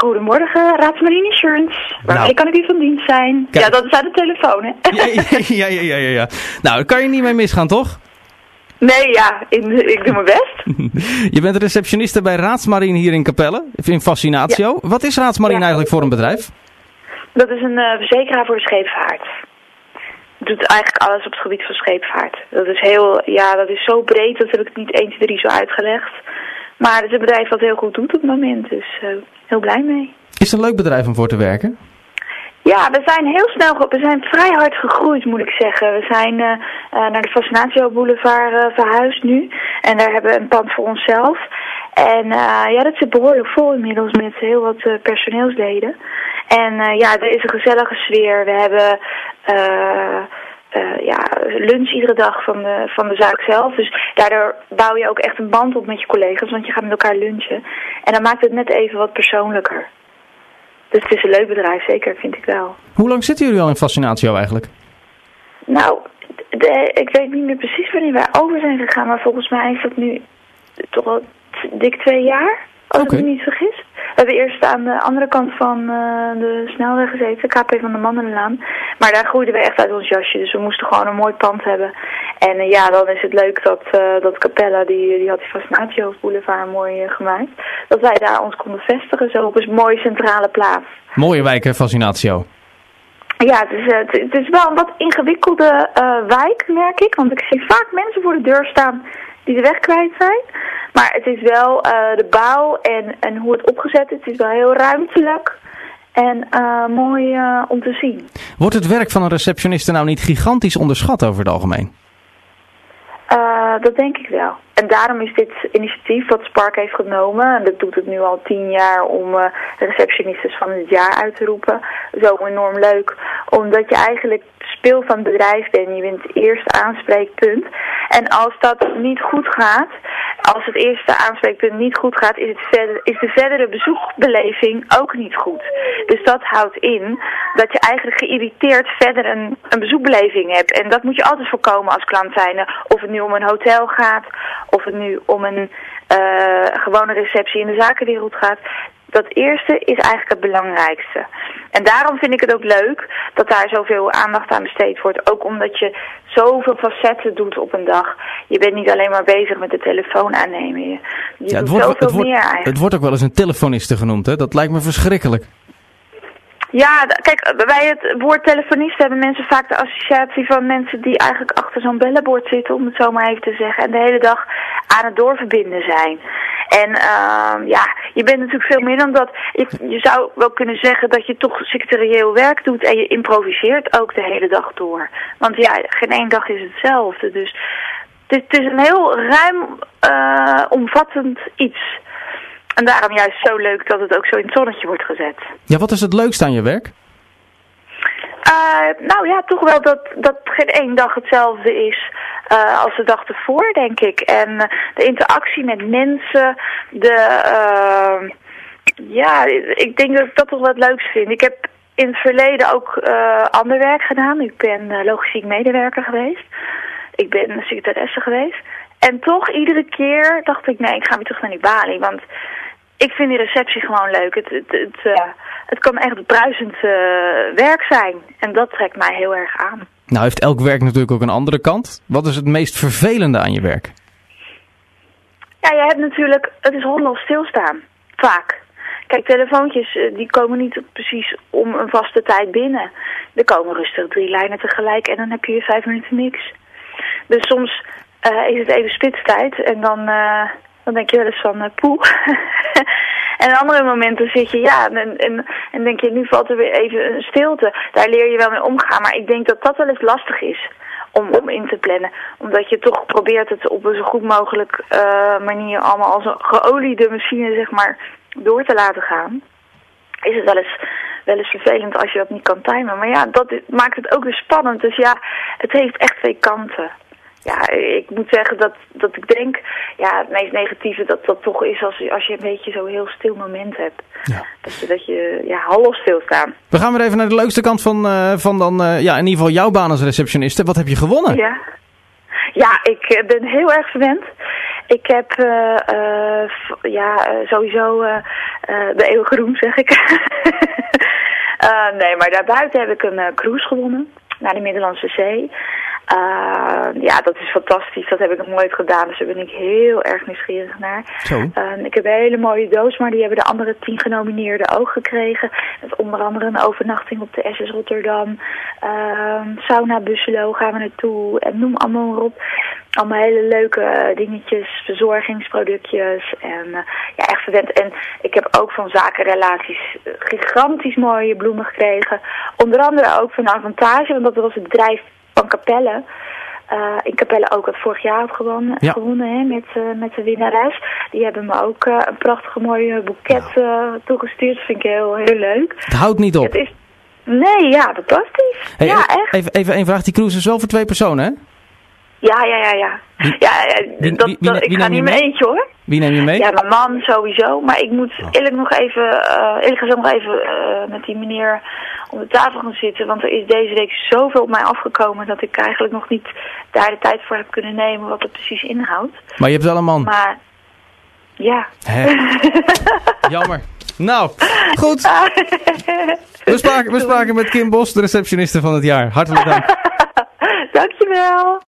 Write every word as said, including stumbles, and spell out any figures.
Goedemorgen, Raadsmarine Insurance. Waarmee nou. kan ik u van dienst zijn? Kijk. Ja, dat is aan de telefoon, hè? Ja, ja, ja, ja, ja, ja. Nou, daar kan je niet mee misgaan, toch? Nee, ja, in, ik doe mijn best. Je bent receptioniste bij Raadsmarine hier in Capelle, in Fascinatio. Ja. Wat is Raadsmarine ja. eigenlijk voor een bedrijf? Dat is een uh, verzekeraar voor de scheepvaart. Doet eigenlijk alles op het gebied van scheepvaart. Dat is heel, ja, dat is zo breed, dat heb ik niet één, twee, drie zo uitgelegd. Maar het is een bedrijf wat heel goed doet op het moment, dus uh, heel blij mee. Is het een leuk bedrijf om voor te werken? Ja, we zijn heel snel, we zijn vrij hard gegroeid, moet ik zeggen. We zijn uh, uh, naar de Fascinatio Boulevard uh, verhuisd nu. En daar hebben we een pand voor onszelf. En uh, ja, dat zit behoorlijk vol inmiddels met heel wat uh, personeelsleden. En uh, ja, er is een gezellige sfeer. We hebben uh, uh, ja, lunch iedere dag van de, van de zaak zelf. Dus daardoor bouw je ook echt een band op met je collega's, want je gaat met elkaar lunchen. En dan maakt het net even wat persoonlijker. Dus het is een leuk bedrijf, zeker, vind ik wel. Hoe lang zitten jullie al in Fascinatio eigenlijk? Nou, de, ik weet niet meer precies wanneer wij over zijn gegaan, maar volgens mij is dat nu toch al t- dik twee jaar, als okay. ik me niet vergis. We hebben eerst aan de andere kant van uh, de snelweg gezeten, K P van de Mandelenlaan. Maar daar groeiden we echt uit ons jasje, dus we moesten gewoon een mooi pand hebben. En uh, ja, dan is het leuk dat, uh, dat Capella, die, die had die Fascinatio Boulevard mooi uh, gemaakt. Dat wij daar ons konden vestigen, zo op een mooie centrale plaats. Mooie wijk, hè, Fascinatio. Ja, het is, uh, het, het is wel een wat ingewikkelde uh, wijk, merk ik. Want ik zie vaak mensen voor de deur staan die de weg kwijt zijn. Maar het is wel uh, de bouw en, en hoe het opgezet is, het is wel heel ruimtelijk en uh, mooi uh, om te zien. Wordt het werk van een receptioniste nou niet gigantisch onderschat over het algemeen? Uh, dat denk ik wel. En daarom is dit initiatief wat Spark heeft genomen, en dat doet het nu al tien jaar om uh, de receptionistes van het jaar uit te roepen, zo enorm leuk. Omdat je eigenlijk speel van het bedrijf bent, je bent het eerste aanspreekpunt. En als dat niet goed gaat, als het eerste aanspreekpunt niet goed gaat, is, het verder, is de verdere bezoekbeleving ook niet goed. Dus dat houdt in dat je eigenlijk geïrriteerd verder een, een bezoekbeleving hebt. En dat moet je altijd voorkomen als klant zijnde. Of het nu om een hotel gaat, of het nu om een uh, gewone receptie in de zakenwereld gaat. Dat eerste is eigenlijk het belangrijkste. En daarom vind ik het ook leuk dat daar zoveel aandacht aan besteed wordt. Ook omdat je zoveel facetten doet op een dag. Je bent niet alleen maar bezig met de telefoon aannemen. Je, je ja, het doet wordt, zoveel het wordt, meer eigenlijk. Het wordt ook wel eens een telefoniste genoemd, hè? Dat lijkt me verschrikkelijk. Ja, kijk, bij het woord telefonist hebben mensen vaak de associatie van mensen die eigenlijk achter zo'n bellenbord zitten, om het zo maar even te zeggen, en de hele dag aan het doorverbinden zijn. En uh, ja, je bent natuurlijk veel meer dan dat. Je, je zou wel kunnen zeggen dat je toch secretarieel werk doet en je improviseert ook de hele dag door. Want ja, geen één dag is hetzelfde. Dus het, het is een heel ruim, uh, omvattend iets. En daarom juist zo leuk dat het ook zo in het zonnetje wordt gezet. Ja, wat is het leukste aan je werk? Uh, nou ja, toch wel dat, dat geen één dag hetzelfde is uh, als de dag ervoor, denk ik. En uh, de interactie met mensen, de, uh, ja, ik denk dat ik dat toch wel het leukste vind. Ik heb in het verleden ook uh, ander werk gedaan. Ik ben uh, logistiek medewerker geweest. Ik ben secretaresse geweest. En toch iedere keer dacht ik, nee, ik ga weer terug naar die balie, want ik vind die receptie gewoon leuk. Het, het, het, uh, het kan echt bruisend uh, werk zijn. En dat trekt mij heel erg aan. Nou heeft elk werk natuurlijk ook een andere kant. Wat is het meest vervelende aan je werk? Ja, je hebt natuurlijk, het is honden of stilstaan. Vaak. Kijk, telefoontjes die komen niet precies om een vaste tijd binnen. Er komen rustig drie lijnen tegelijk en dan heb je vijf minuten niks. Dus soms uh, is het even spitstijd en dan... Uh, Dan denk je wel eens van, uh, poeh. En op andere momenten zit je, ja, en, en, en denk je, nu valt er weer even een stilte. Daar leer je wel mee omgaan. Maar ik denk dat dat wel eens lastig is om, om in te plannen. Omdat je toch probeert het op een zo goed mogelijk uh, manier allemaal als een geoliede machine, zeg maar, door te laten gaan. Is het wel eens, wel eens vervelend als je dat niet kan timen. Maar ja, dat maakt het ook weer spannend. Dus ja, het heeft echt twee kanten. Ja, ik moet zeggen dat, dat ik denk, ja, het meest negatieve dat dat toch is als, als je een beetje zo'n heel stil moment hebt. Ja. Dat je, dat je ja, half stilstaan. We gaan weer even naar de leukste kant van, uh, van dan, uh, ja, in ieder geval jouw baan als receptioniste. Wat heb je gewonnen? Ja, ja ik ben heel erg verwend. Ik heb uh, uh, v- ja, uh, sowieso uh, uh, de eeuwige roem, zeg ik. uh, nee, maar daarbuiten heb ik een uh, cruise gewonnen naar de Middellandse Zee. Uh, ja, dat is fantastisch. Dat heb ik nog nooit gedaan, dus daar ben ik heel erg nieuwsgierig naar. Zo. Uh, ik heb een hele mooie doos, maar die hebben de andere tien genomineerden ook gekregen. Met onder andere een overnachting op de S S Rotterdam. Uh, Sauna Busselo gaan we naartoe. En noem allemaal maar op. Allemaal hele leuke dingetjes, verzorgingsproductjes. En uh, ja, echt verwend. En ik heb ook van zakenrelaties gigantisch mooie bloemen gekregen. Onder andere ook van Avantage, want dat was het bedrijf van Capelle. Uh, in Capelle ook het vorig jaar had gewonnen, ja. gewonnen hè, met, uh, met de winnares. Die hebben me ook uh, een prachtige mooie boeket uh, toegestuurd. Dat vind ik heel, heel leuk. Het houdt niet op. Het is... Nee, ja, fantastisch. Hey, ja, even, echt. Even, even één vraag. Die cruise is wel voor twee personen, hè? Ja, ja, ja, ja. Wie, ja, ja wie, dat, wie, wie, dat, ik wie ga neem je niet mee? mijn eentje, hoor. Wie neem je mee? Ja, mijn man sowieso. Maar ik moet Oh. eerlijk nog even, uh, eerlijk gezegd nog even uh, met die meneer om de tafel gaan zitten. Want er is deze week zoveel op mij afgekomen dat ik eigenlijk nog niet daar de tijd voor heb kunnen nemen wat het precies inhoudt. Maar je hebt wel een man. Maar, ja. Hè? Jammer. Nou, goed. We spraken, we spraken met Kim Bos, de receptioniste van het jaar. Hartelijk dank. Dankjewel.